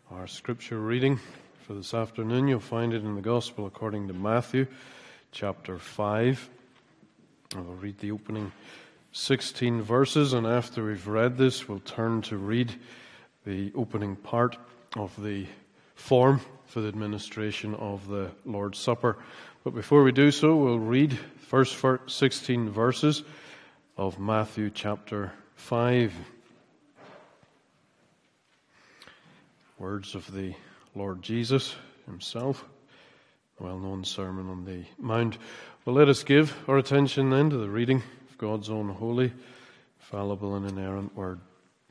Our scripture reading for this afternoon, you'll find it in the Gospel according to Matthew, chapter 5. I will read the opening 16 verses, and after we've read this, we'll turn to read the opening part of the form for the administration of the Lord's Supper. But before we do so, we'll read the first 16 verses of Matthew chapter 5. Words of the Lord Jesus himself, a well-known Sermon on the Mount. Well, let us give our attention then to the reading of God's own holy, fallible, and inerrant word.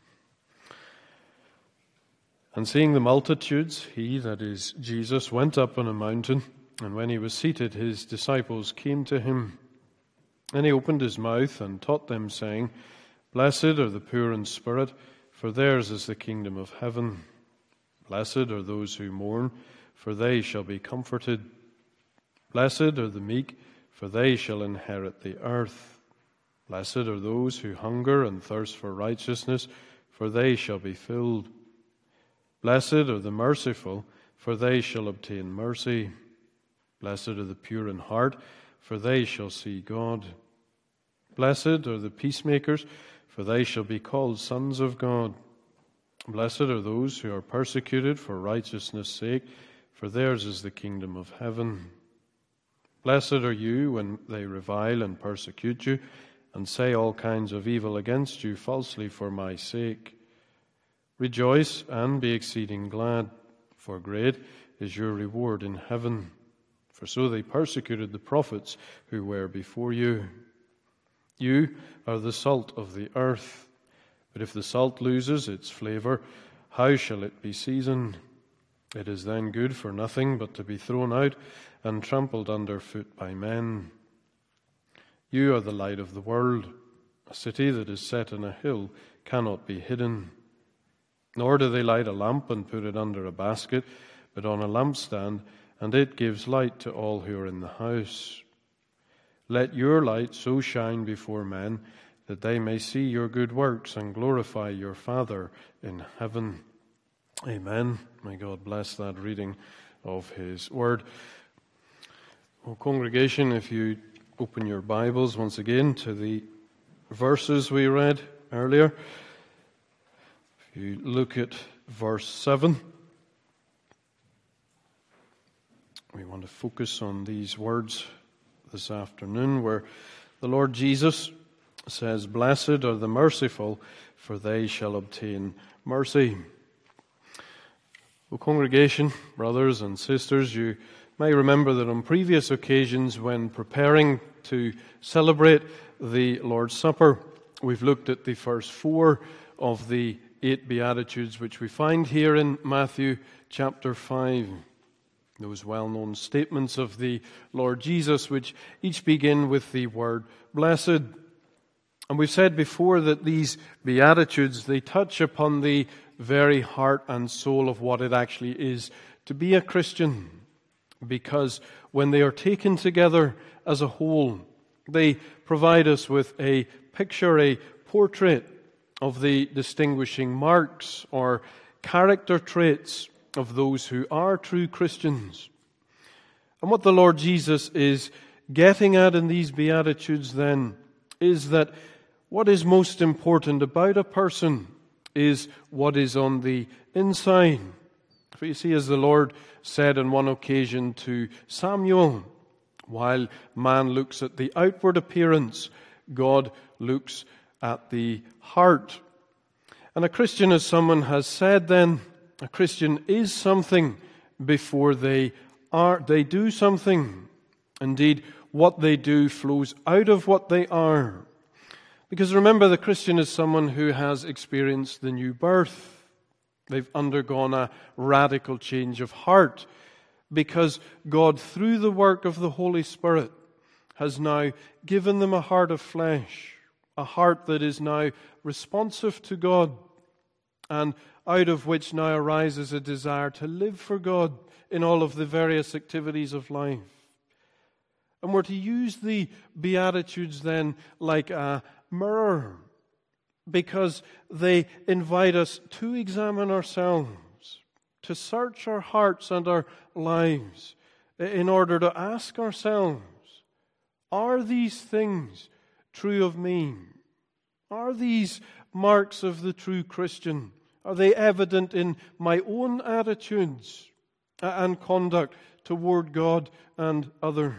And seeing the multitudes, he, that is Jesus, went up on a mountain, and when he was seated, his disciples came to him. And he opened his mouth and taught them, saying, Blessed are the poor in spirit, for theirs is the kingdom of heaven. Blessed are those who mourn, for they shall be comforted. Blessed are the meek, for they shall inherit the earth. Blessed are those who hunger and thirst for righteousness, for they shall be filled. Blessed are the merciful, for they shall obtain mercy. Blessed are the pure in heart, for they shall see God. Blessed are the peacemakers, for they shall be called sons of God. Blessed are those who are persecuted for righteousness' sake, for theirs is the kingdom of heaven. Blessed are you when they revile and persecute you, and say all kinds of evil against you falsely for my sake. Rejoice and be exceeding glad, for great is your reward in heaven. For so they persecuted the prophets who were before you. You are the salt of the earth. But if the salt loses its flavor, how shall it be seasoned? It is then good for nothing but to be thrown out and trampled underfoot by men. You are the light of the world. A city that is set on a hill cannot be hidden. Nor do they light a lamp and put it under a basket, but on a lampstand, and it gives light to all who are in the house. Let your light so shine before men that they may see your good works and glorify your Father in heaven. Amen. May God bless that reading of His Word. Well, congregation, if you open your Bibles once again to the verses we read earlier, if you look at verse 7, we want to focus on these words this afternoon, where the Lord Jesus says, Blessed are the merciful, for they shall obtain mercy. Well, congregation, brothers and sisters, you may remember that on previous occasions when preparing to celebrate the Lord's Supper, we've looked at the first 4 of the 8 Beatitudes which we find here in Matthew chapter 5. Those well-known statements of the Lord Jesus, which each begin with the word blessed. And we've said before that these Beatitudes, they touch upon the very heart and soul of what it actually is to be a Christian. Because when they are taken together as a whole, they provide us with a picture, a portrait of the distinguishing marks or character traits of those who are true Christians. And what the Lord Jesus is getting at in these Beatitudes then is that what is most important about a person is what is on the inside. For you see, as the Lord said on one occasion to Samuel, while man looks at the outward appearance, God looks at the heart. And a Christian, as someone has said then, a Christian is something before they do something. Indeed, what they do flows out of what they are. Because remember, the Christian is someone who has experienced the new birth. They've undergone a radical change of heart because God, through the work of the Holy Spirit, has now given them a heart of flesh, a heart that is now responsive to God, and out of which now arises a desire to live for God in all of the various activities of life. And we're to use the Beatitudes then like a mirror, because they invite us to examine ourselves, to search our hearts and our lives in order to ask ourselves, are these things true of me? Are these marks of the true Christian? Are they evident in my own attitudes and conduct toward God and others?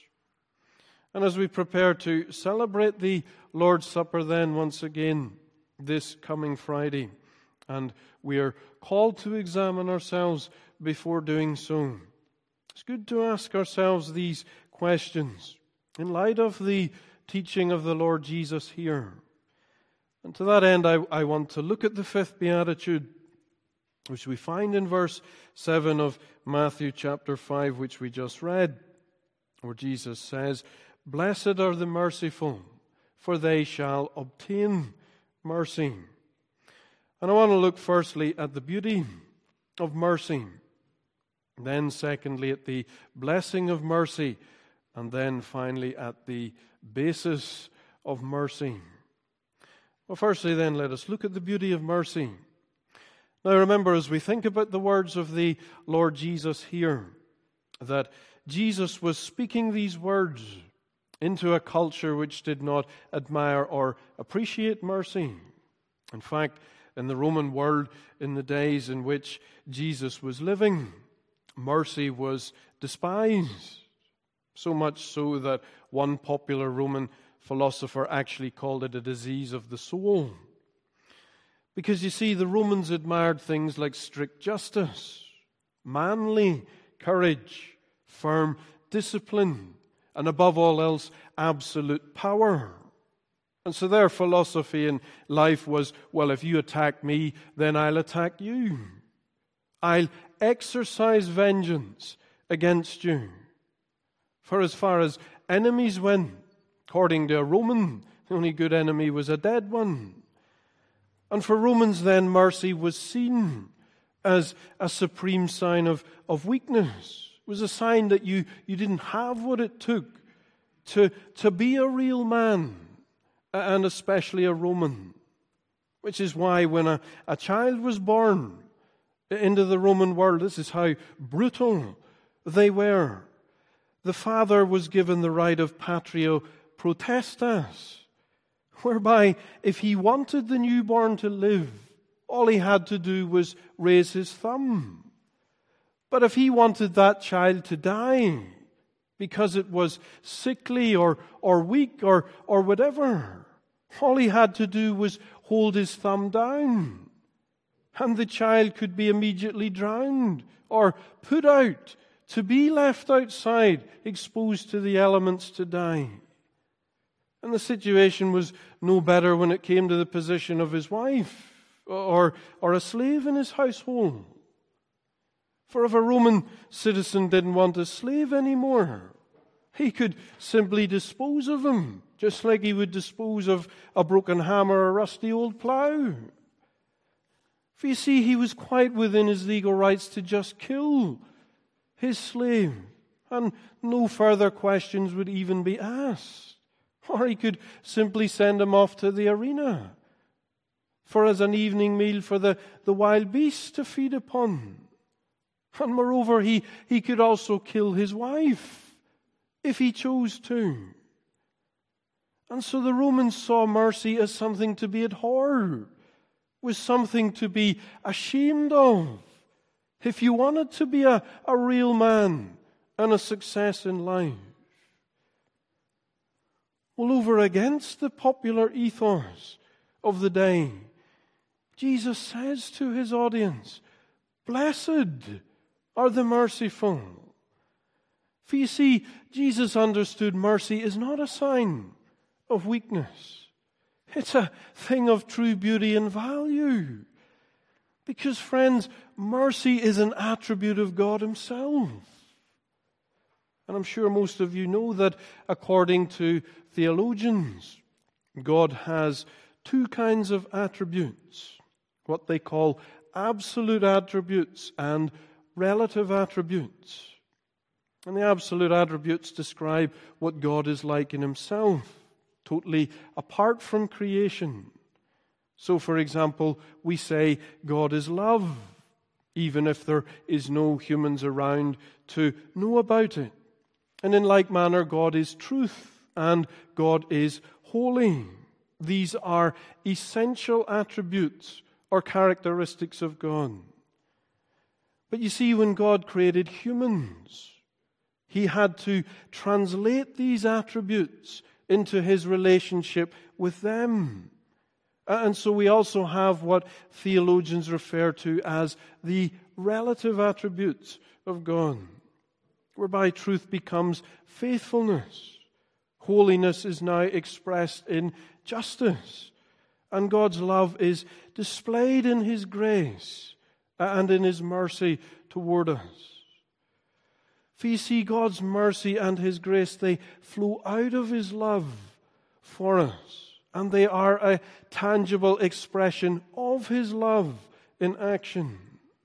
And as we prepare to celebrate the Lord's Supper then once again this coming Friday, and we are called to examine ourselves before doing so, it's good to ask ourselves these questions in light of the teaching of the Lord Jesus here. And to that end, I want to look at the fifth beatitude, which we find in verse 7 of Matthew chapter 5, which we just read, where Jesus says, "Blessed are the merciful, for they shall obtain mercy." And I want to look firstly at the beauty of mercy, then secondly at the blessing of mercy, and then finally at the basis of mercy. Well, firstly then, let us look at the beauty of mercy. Now remember, as we think about the words of the Lord Jesus here, that Jesus was speaking these words into a culture which did not admire or appreciate mercy. In fact, in the Roman world, in the days in which Jesus was living, mercy was despised. So much so that one popular Roman philosopher actually called it a disease of the soul. Because you see, the Romans admired things like strict justice, manly courage, firm discipline, and above all else, absolute power. And so their philosophy in life was, well, if you attack me, then I'll attack you. I'll exercise vengeance against you. For as far as enemies went, according to a Roman, the only good enemy was a dead one. And for Romans then, mercy was seen as a supreme sign of weakness. It was a sign that you didn't have what it took to be a real man, and especially a Roman. Which is why when a child was born into the Roman world, this is how brutal they were. The father was given the right of patria potestas, whereby if he wanted the newborn to live, all he had to do was raise his thumb. But if he wanted that child to die because it was sickly or weak or whatever, all he had to do was hold his thumb down, and the child could be immediately drowned or put out to be left outside, exposed to the elements to die. And the situation was no better when it came to the position of his wife or a slave in his household. For if a Roman citizen didn't want a slave anymore, he could simply dispose of him, just like he would dispose of a broken hammer or a rusty old plough. For you see, he was quite within his legal rights to just kill his slave, and no further questions would even be asked. Or he could simply send him off to the arena as an evening meal for the wild beasts to feed upon. And moreover, he could also kill his wife if he chose to. And so the Romans saw mercy as something to be abhorred, was something to be ashamed of. If you wanted to be a real man and a success in life. Well, over against the popular ethos of the day, Jesus says to his audience, "Blessed are the merciful." For you see, Jesus understood mercy is not a sign of weakness. It's a thing of true beauty and value. Because, friends, mercy is an attribute of God himself. And I'm sure most of you know that according to theologians, God has two kinds of attributes, what they call absolute attributes and relative attributes. And the absolute attributes describe what God is like in himself, totally apart from creation. So, for example, we say God is love, even if there is no humans around to know about it. And in like manner, God is truth and God is holy. These are essential attributes or characteristics of God. But you see, when God created humans, He had to translate these attributes into His relationship with them. And so we also have what theologians refer to as the relative attributes of God, whereby truth becomes faithfulness. Holiness is now expressed in justice, and God's love is displayed in His grace and in His mercy toward us. For you see, God's mercy and His grace, they flow out of His love for us, and they are a tangible expression of His love in action.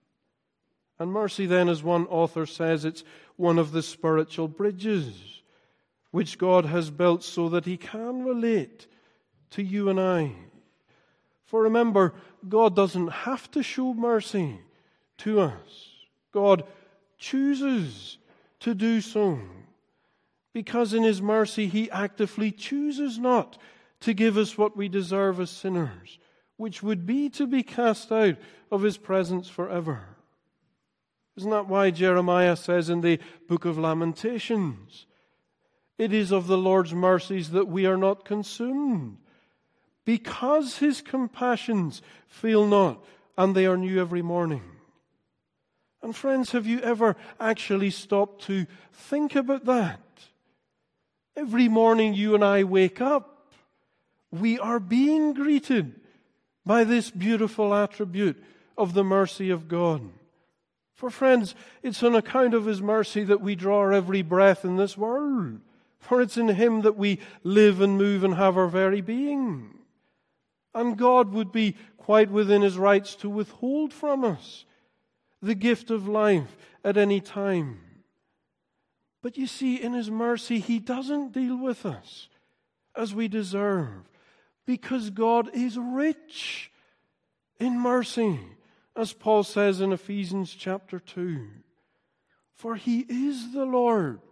And mercy then, as one author says, it's one of the spiritual bridges which God has built so that He can relate to you and I. For remember, God doesn't have to show mercy to us. God chooses to do so, because in His mercy He actively chooses not to give us what we deserve as sinners, which would be to be cast out of His presence forever. Isn't that why Jeremiah says in the book of Lamentations, "It is of the Lord's mercies that we are not consumed, because His compassions fail not, and they are new every morning." And friends, have you ever actually stopped to think about that? Every morning you and I wake up, we are being greeted by this beautiful attribute of the mercy of God. For friends, it's on account of His mercy that we draw our every breath in this world. For it's in Him that we live and move and have our very being. And God would be quite within His rights to withhold from us the gift of life at any time. But you see, in His mercy, He doesn't deal with us as we deserve, because God is rich in mercy, as Paul says in Ephesians chapter 2. For He is the Lord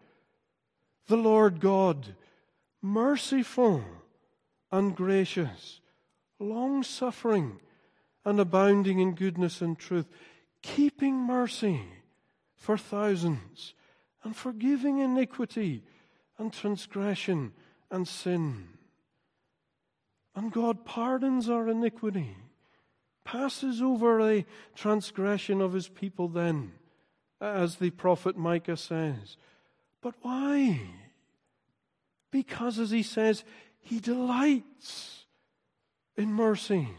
God, merciful and gracious, long-suffering and abounding in goodness and truth, keeping mercy for thousands, and forgiving iniquity and transgression and sin. And God pardons our iniquity, passes over the transgression of His people then, as the prophet Micah says. But why? Because, as he says, He delights in mercy.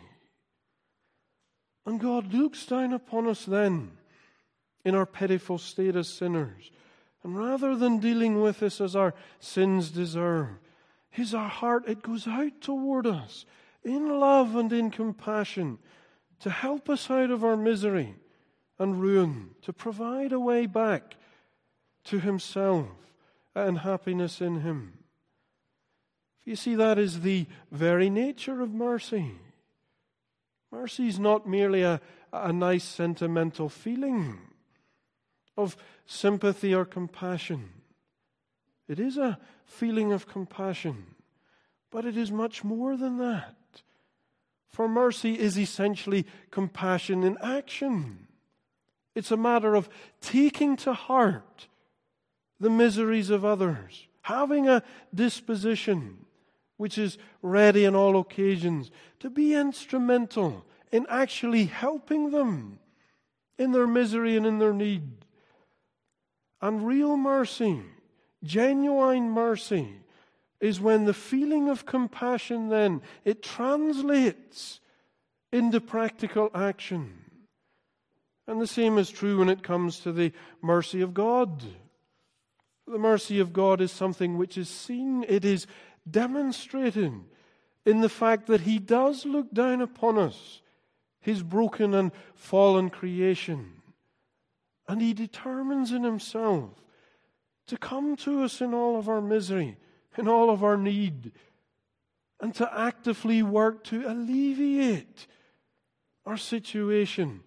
And God looks down upon us then in our pitiful state as sinners. And rather than dealing with us as our sins deserve, our heart, it goes out toward us in love and in compassion to help us out of our misery and ruin, to provide a way back to Himself and happiness in Him. You see, that is the very nature of mercy. Mercy is not merely a nice sentimental feeling of sympathy or compassion. It is a feeling of compassion, but it is much more than that. For mercy is essentially compassion in action. It's a matter of taking to heart the miseries of others, having a disposition which is ready on all occasions to be instrumental in actually helping them in their misery and in their need. And real mercy, genuine mercy, is when the feeling of compassion then, it translates into practical action. And the same is true when it comes to the mercy of God. The mercy of God is something which is seen, it is demonstrated in the fact that He does look down upon us, His broken and fallen creation. And He determines in Himself to come to us in all of our misery, in all of our need, and to actively work to alleviate our situation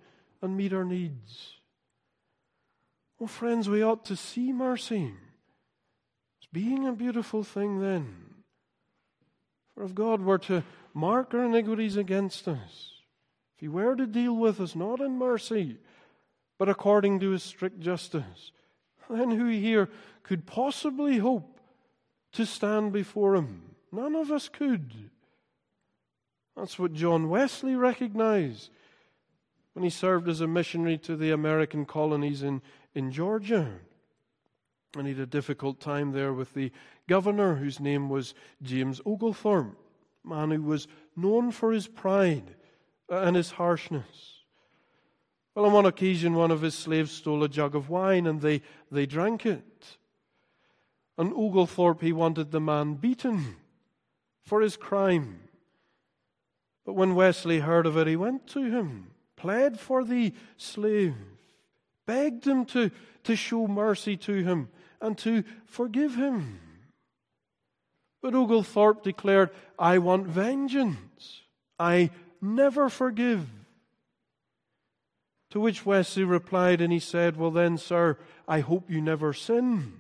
and meet our needs. Oh, friends, we ought to see mercy as being a beautiful thing then. For if God were to mark our iniquities against us, if He were to deal with us not in mercy, but according to His strict justice, then who here could possibly hope to stand before Him? None of us could. That's what John Wesley recognized when he served as a missionary to the American colonies in Georgia. And he had a difficult time there with the governor, whose name was James Oglethorpe, a man who was known for his pride and his harshness. Well, on one occasion, one of his slaves stole a jug of wine, and they drank it. And Oglethorpe, he wanted the man beaten for his crime. But when Wesley heard of it, he went to him, pled for the slave, begged him to show mercy to him and to forgive him. But Oglethorpe declared, "I want vengeance. I never forgive." To which Wesley replied, and he said, "Well then, sir, I hope you never sin."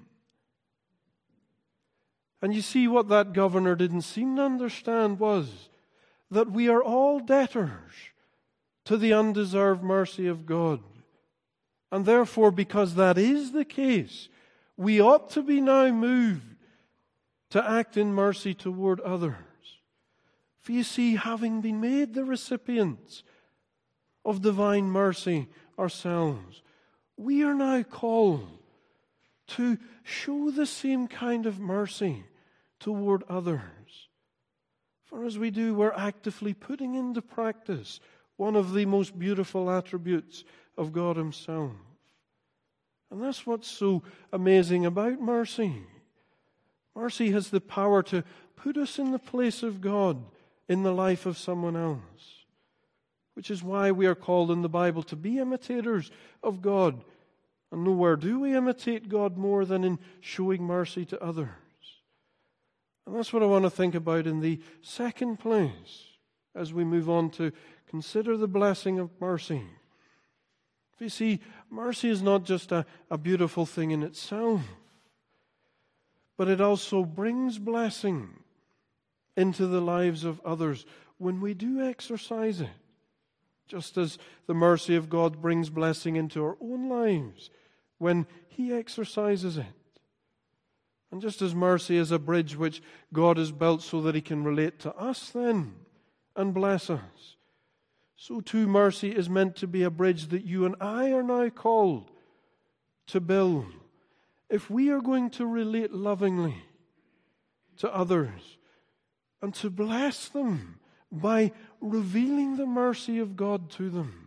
And you see, what that governor didn't seem to understand was that we are all debtors to the undeserved mercy of God. And therefore, because that is the case, we ought to be now moved to act in mercy toward others. For you see, having been made the recipients of divine mercy ourselves, we are now called to show the same kind of mercy toward others. For as we do, we're actively putting into practice one of the most beautiful attributes of God Himself. And that's what's so amazing about mercy. Mercy has the power to put us in the place of God in the life of someone else, which is why we are called in the Bible to be imitators of God. And nowhere do we imitate God more than in showing mercy to others. And that's what I want to think about in the second place as we move on to consider the blessing of mercy. You see, mercy is not just a beautiful thing in itself, but it also brings blessing into the lives of others when we do exercise it. Just as the mercy of God brings blessing into our own lives when He exercises it. And just as mercy is a bridge which God has built so that He can relate to us then and bless us, so too mercy is meant to be a bridge that you and I are now called to build. If we are going to relate lovingly to others and to bless them by revealing the mercy of God to them.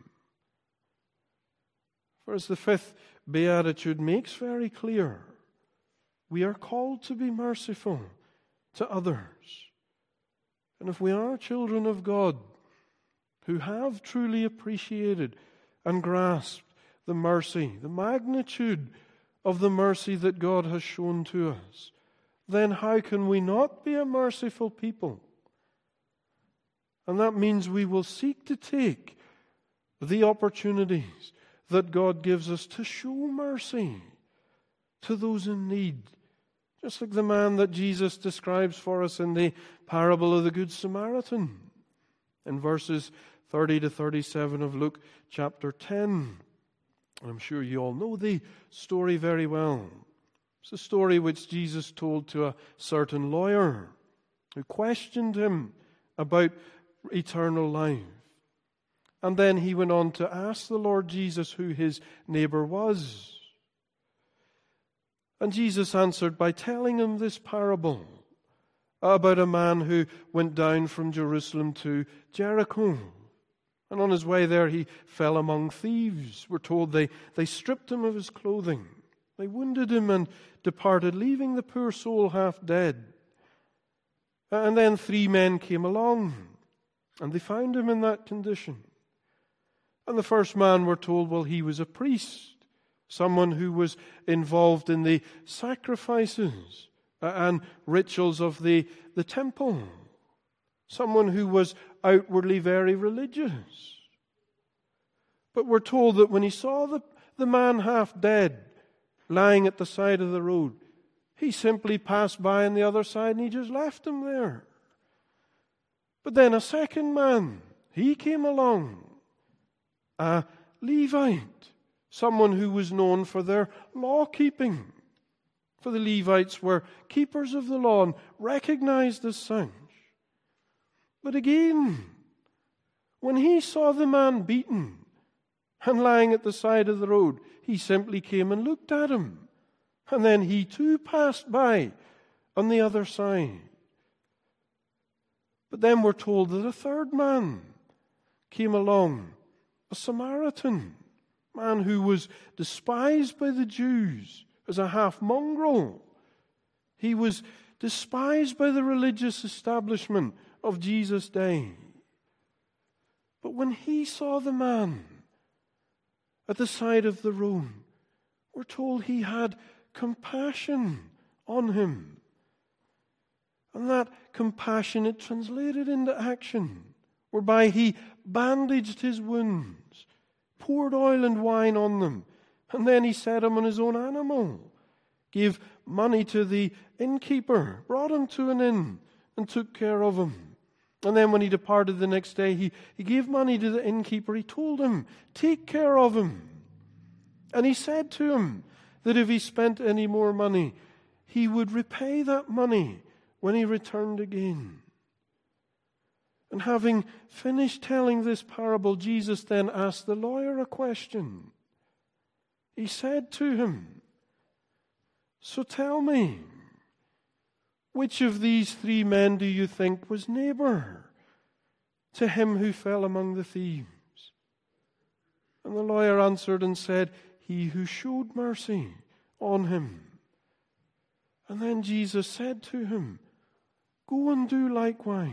For as the fifth beatitude makes very clear, we are called to be merciful to others. And if we are children of God who have truly appreciated and grasped the mercy, the magnitude of the mercy that God has shown to us, then how can we not be a merciful people? And that means we will seek to take the opportunities that God gives us to show mercy to those in need. Just like the man that Jesus describes for us in the parable of the Good Samaritan in verses 30 to 37 of Luke chapter 10. I'm sure you all know the story very well. It's a story which Jesus told to a certain lawyer who questioned him about eternal life. And then he went on to ask the Lord Jesus who his neighbor was. And Jesus answered by telling him this parable about a man who went down from Jerusalem to Jericho. And on his way there he fell among thieves. We're told they stripped him of his clothing. They wounded him and departed, leaving the poor soul half dead. And then 3 men came along, and they found him in that condition. And the first man, we're told, well, he was a priest, someone who was involved in the sacrifices and rituals of the temple, someone who was outwardly very religious. But we're told that when he saw the man half dead, lying at the side of the road, he simply passed by on the other side and he just left him there. But then a second man, he came along, a Levite, someone who was known for their law keeping. For the Levites were keepers of the law and recognized as such. But again, when he saw the man beaten and lying at the side of the road, he simply came and looked at him. And then he too passed by on the other side. But then we're told that a third man came along, a Samaritan, man who was despised by the Jews as a half-mongrel. He was despised by the religious establishment of Jesus' day. But when he saw the man at the side of the road, we're told he had compassion on him. And that compassion, it translated into action, whereby he bandaged his wounds, poured oil and wine on them, and then he set him on his own animal, gave money to the innkeeper, brought him to an inn, and took care of him. And then when he departed the next day, he gave money to the innkeeper. He told him, take care of him. And he said to him that if he spent any more money, he would repay that money when he returned again. And having finished telling this parable, Jesus then asked the lawyer a question. He said to him, so tell me, which of these three men do you think was neighbor to him who fell among the thieves? And the lawyer answered and said, he who showed mercy on him. And then Jesus said to him, go and do likewise.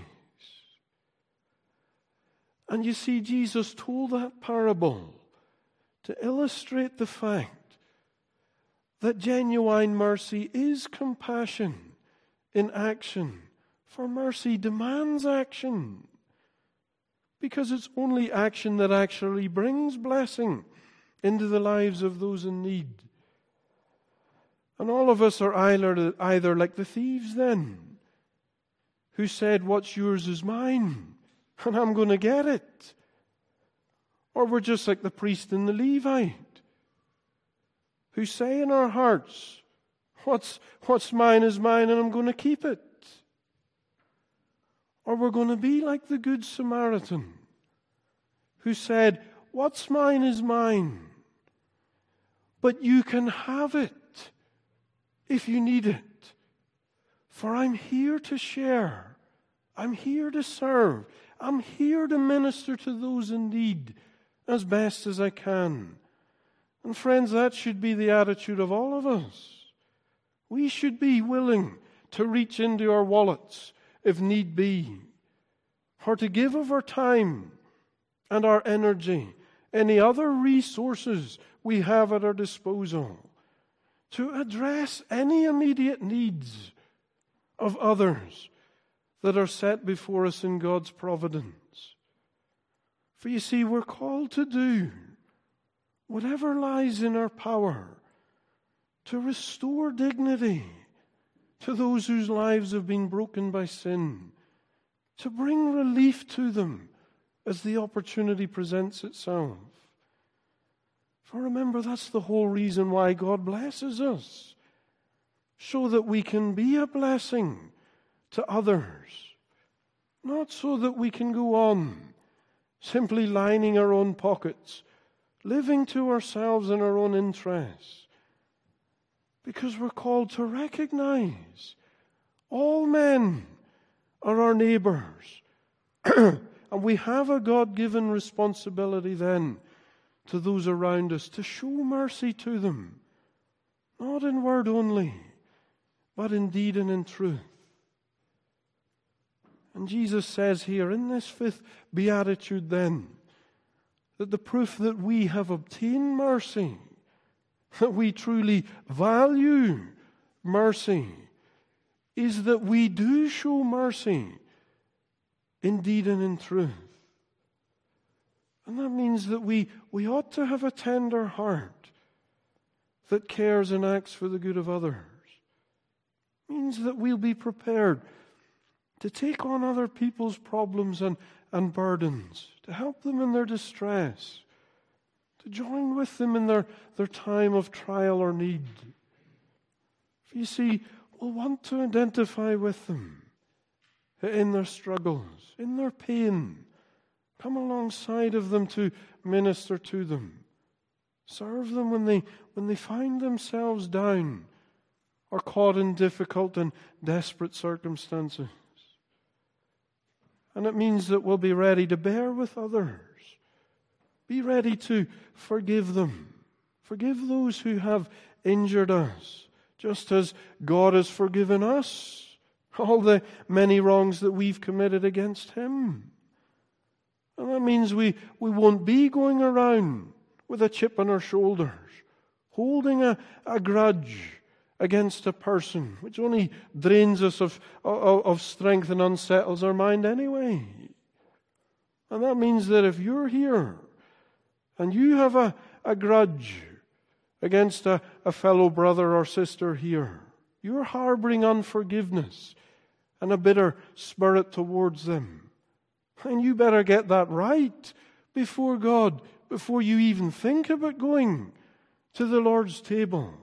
And you see, Jesus told that parable to illustrate the fact that genuine mercy is compassion in action. For mercy demands action, because it's only action that actually brings blessing into the lives of those in need. And all of us are either like the thieves then, who said, what's yours is mine, and I'm going to get it. Or we're just like the priest and the Levite, who say in our hearts, what's mine is mine, and I'm going to keep it. Or we're going to be like the Good Samaritan, who said, what's mine is mine, but you can have it if you need it. For I'm here to share. I'm here to serve. I'm here to minister to those in need as best as I can. And friends, that should be the attitude of all of us. We should be willing to reach into our wallets if need be, or to give of our time and our energy, any other resources we have at our disposal, to address any immediate needs of others that are set before us in God's providence. For you see, we're called to do whatever lies in our power to restore dignity to those whose lives have been broken by sin, to bring relief to them as the opportunity presents itself. For remember, that's the whole reason why God blesses us, so that we can be a blessing to others, not so that we can go on simply lining our own pockets, living to ourselves and our own interests, because we're called to recognize all men are our neighbors. And we have a God-given responsibility then to those around us to show mercy to them, not in word only, but in deed and in truth. And Jesus says here in this fifth beatitude then, that the proof that we have obtained mercy, that we truly value mercy, is that we do show mercy in deed and in truth. And that means that we ought to have a tender heart that cares and acts for the good of others. It means that we'll be prepared to take on other people's problems and burdens, to help them in their distress, to join with them in their time of trial or need. For you see, we'll want to identify with them in their struggles, in their pain, come alongside of them to minister to them, serve them when they find themselves down or caught in difficult and desperate circumstances. And it means that we'll be ready to bear with others. Be ready to forgive them. Forgive those who have injured us, just as God has forgiven us all the many wrongs that we've committed against Him. And that means we won't be going around with a chip on our shoulders, holding a grudge against a person, which only drains us of strength and unsettles our mind anyway. And that means that if you're here and you have a grudge against a fellow brother or sister here, you're harboring unforgiveness and a bitter spirit towards them, and you better get that right before God before you even think about going to the Lord's table.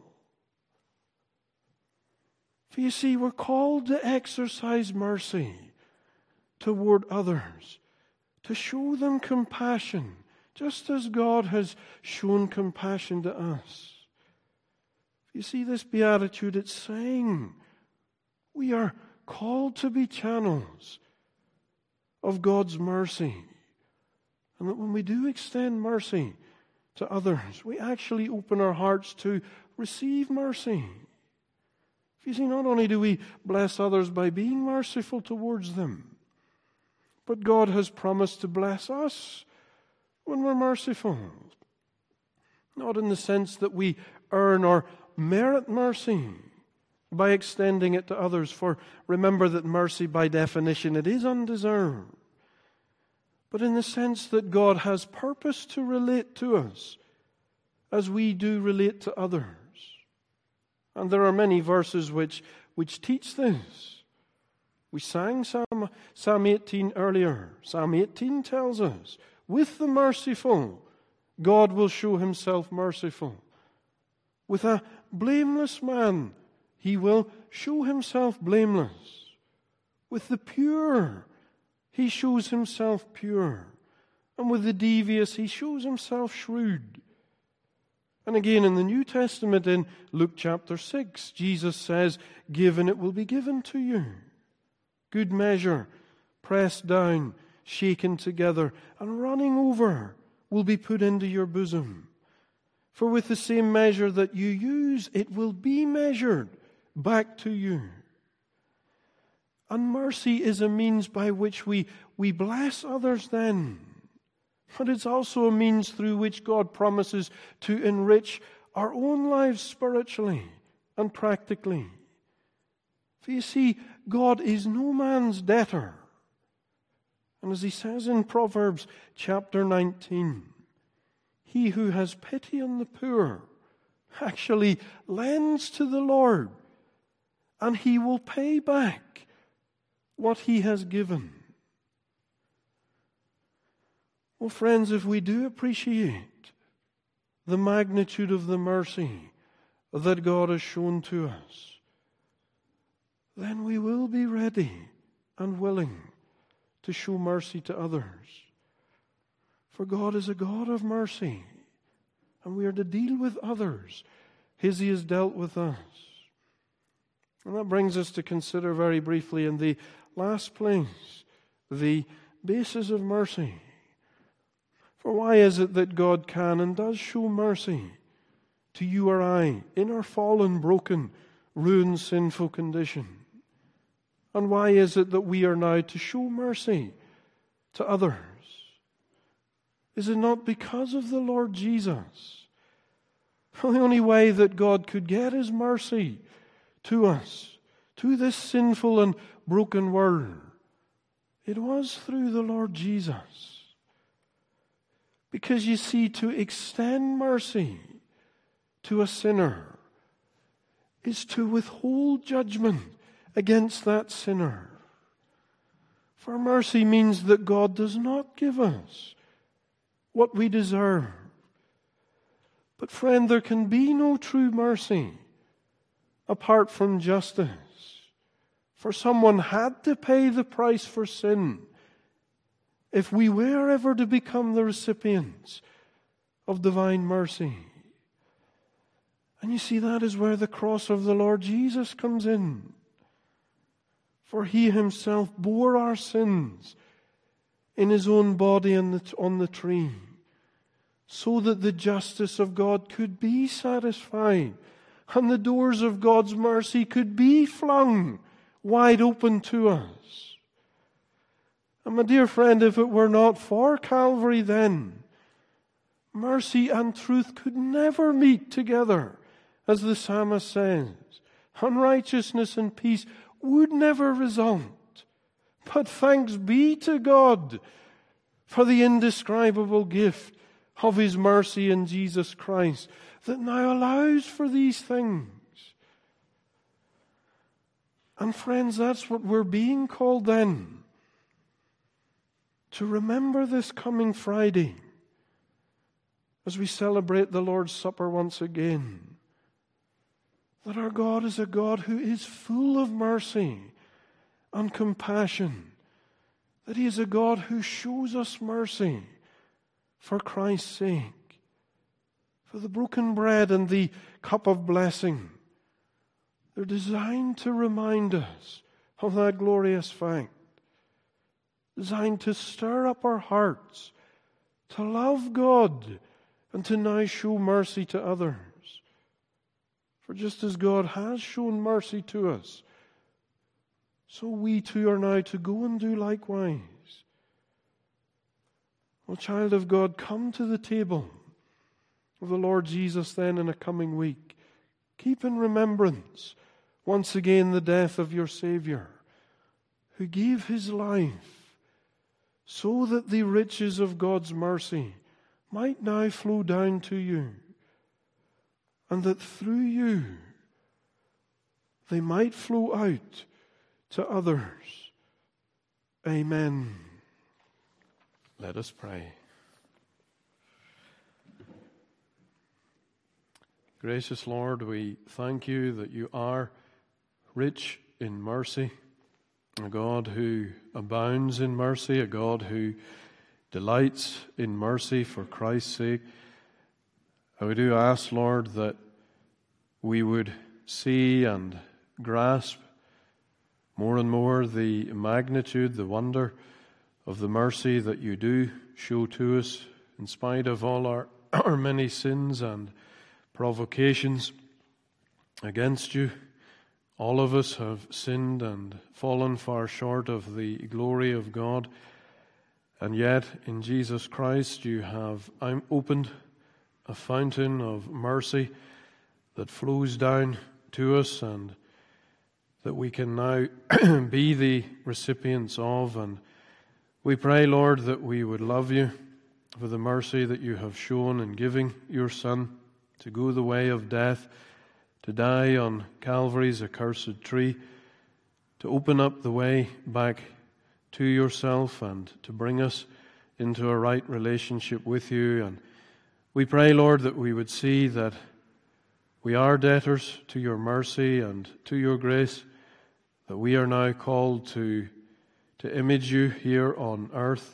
For you see, we're called to exercise mercy toward others, to show them compassion, just as God has shown compassion to us. You see, this beatitude, it's saying we are called to be channels of God's mercy. And that when we do extend mercy to others, we actually open our hearts to receive mercy. You see, not only do we bless others by being merciful towards them, but God has promised to bless us when we're merciful. Not in the sense that we earn or merit mercy by extending it to others, for remember that mercy by definition, it is undeserved. But in the sense that God has purpose to relate to us as we do relate to others. And there are many verses which teach this. We sang Psalm 18 earlier. Psalm 18 tells us, with the merciful, God will show Himself merciful. With a blameless man, He will show Himself blameless. With the pure, He shows Himself pure. And with the devious, He shows Himself shrewd. And again in the New Testament, in Luke chapter 6, Jesus says, "Give and it will be given to you. Good measure, pressed down, shaken together, and running over will be put into your bosom. For with the same measure that you use, it will be measured back to you." And mercy is a means by which we bless others then. But it's also a means through which God promises to enrich our own lives spiritually and practically. For you see, God is no man's debtor. And as He says in Proverbs chapter 19, he who has pity on the poor actually lends to the Lord, and He will pay back what he has given. Well, friends, if we do appreciate the magnitude of the mercy that God has shown to us, then we will be ready and willing to show mercy to others. For God is a God of mercy, and we are to deal with others as He has dealt with us. And that brings us to consider very briefly in the last place the basis of mercy. For why is it that God can and does show mercy to you or I in our fallen, broken, ruined, sinful condition? And why is it that we are now to show mercy to others? Is it not because of the Lord Jesus? Well, the only way that God could get His mercy to us, to this sinful and broken world, it was through the Lord Jesus. Because you see, to extend mercy to a sinner is to withhold judgment against that sinner. For mercy means that God does not give us what we deserve. But friend, there can be no true mercy apart from justice. For someone had to pay the price for sin if we were ever to become the recipients of divine mercy. And you see, that is where the cross of the Lord Jesus comes in. For He Himself bore our sins in His own body on the tree, so that the justice of God could be satisfied and the doors of God's mercy could be flung wide open to us. And my dear friend, if it were not for Calvary then, mercy and truth could never meet together, as the psalmist says. Unrighteousness and peace would never result. But thanks be to God for the indescribable gift of His mercy in Jesus Christ that now allows for these things. And friends, that's what we're being called then, to remember this coming Friday as we celebrate the Lord's Supper once again, that our God is a God who is full of mercy and compassion, that He is a God who shows us mercy for Christ's sake. For the broken bread and the cup of blessing, they're designed to remind us of that glorious fact, designed to stir up our hearts, to love God, and to now show mercy to others. For just as God has shown mercy to us, so we too are now to go and do likewise. O child of God, come to the table of the Lord Jesus then in a coming week. Keep in remembrance once again the death of your Savior, who gave His life so that the riches of God's mercy might now flow down to you, and that through you they might flow out to others. Amen. Let us pray. Gracious Lord, we thank You that You are rich in mercy, a God who abounds in mercy, a God who delights in mercy for Christ's sake. And we do ask, Lord, that we would see and grasp more and more the magnitude, the wonder of the mercy that You do show to us in spite of all our many sins and provocations against You. All of us have sinned and fallen far short of the glory of God. And yet, in Jesus Christ, You have opened a fountain of mercy that flows down to us and that we can now be the recipients of. And we pray, Lord, that we would love You for the mercy that You have shown in giving Your Son to go the way of death, to die on Calvary's accursed tree, to open up the way back to Yourself and to bring us into a right relationship with You. And we pray, Lord, that we would see that we are debtors to Your mercy and to Your grace, that we are now called to image You here on earth,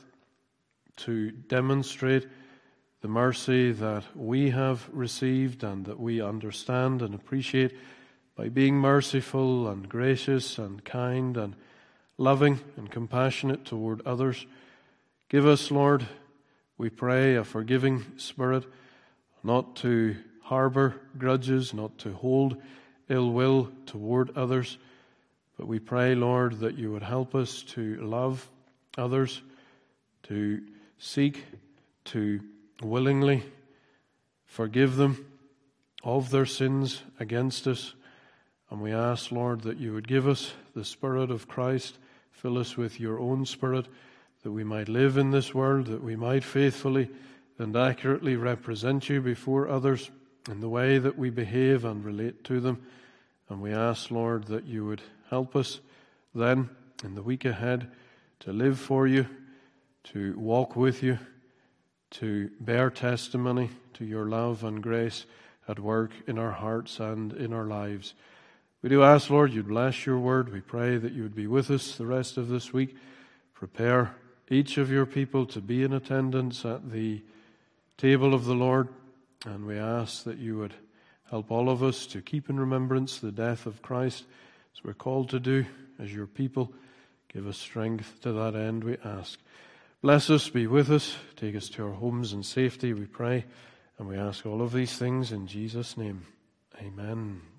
to demonstrate the mercy that we have received and that we understand and appreciate by being merciful and gracious and kind and loving and compassionate toward others. Give us, Lord, we pray, a forgiving spirit, not to harbor grudges, not to hold ill will toward others, but we pray, Lord, that You would help us to love others, to seek to willingly forgive them of their sins against us. And we ask, Lord, that You would give us the Spirit of Christ, fill us with Your own Spirit, that we might live in this world, that we might faithfully and accurately represent you before others in the way that we behave and relate to them. And we ask, Lord, that you would help us then in the week ahead to live for you, to walk with you, to bear testimony to your love and grace at work in our hearts and in our lives. We do ask, Lord, you'd bless your word. We pray that you would be with us the rest of this week. Prepare each of your people to be in attendance at the table of the Lord. And we ask that you would help all of us to keep in remembrance the death of Christ, as we're called to do as your people. Give us strength to that end, we ask. Bless us, be with us, take us to our homes in safety, we pray. And we ask all of these things in Jesus' name. Amen.